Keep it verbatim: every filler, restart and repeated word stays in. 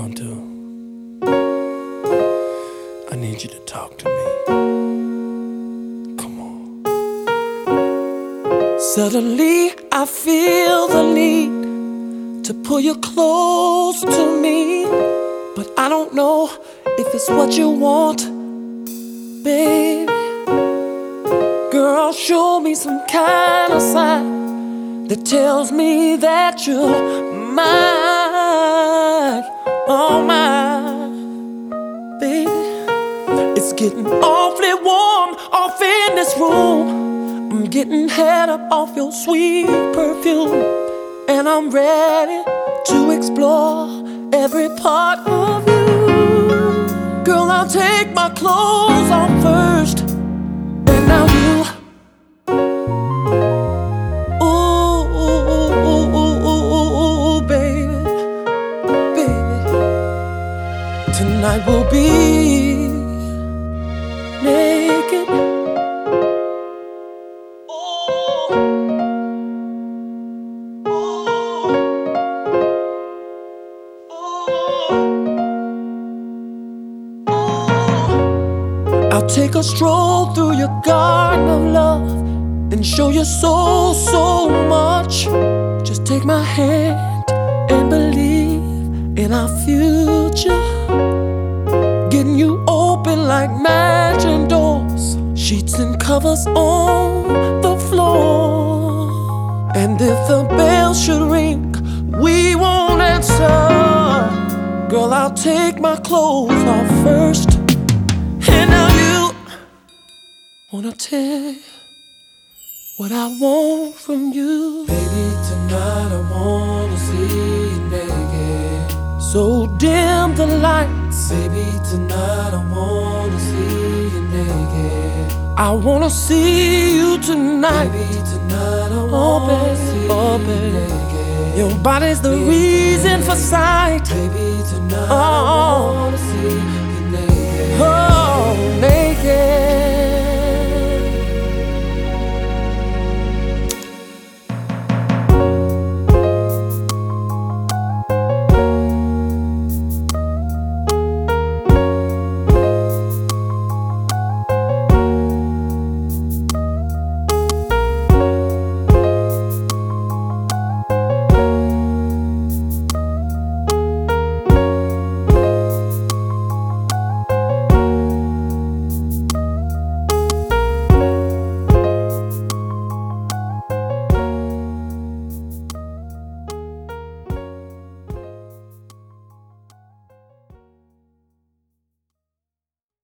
gonna do? I need you to talk to me. Come on. Suddenly I feel the need to pull you close to me, but I don't know if it's what you want, baby. Girl, show me some kind of sign that tells me that you're mine, oh mine, baby. It's getting awfully warm off in this room. I'm getting head up off your sweet perfume, and I'm ready to explore every part of you. Girl, I'll take my clothes off first, and now you. Ooh, ooh, ooh, ooh, ooh, ooh, baby, baby. Tonight we'll be naked. I'll take a stroll through your garden of love and show you so, so much. Just take my hand and believe in our future. Getting you open like magic doors, sheets and covers on the floor. And if the bell should ring, we won't answer. Girl, I'll take my clothes off first, and now you wanna tell what I want from you. Baby, tonight I wanna see you naked. So dim the lights. Baby, tonight I wanna see you naked. I wanna see you tonight. Baby, tonight I Oh wanna baby, see oh you baby, naked. your body's the reason for sight. Baby, tonight Oh, I wanna see you naked. oh, naked.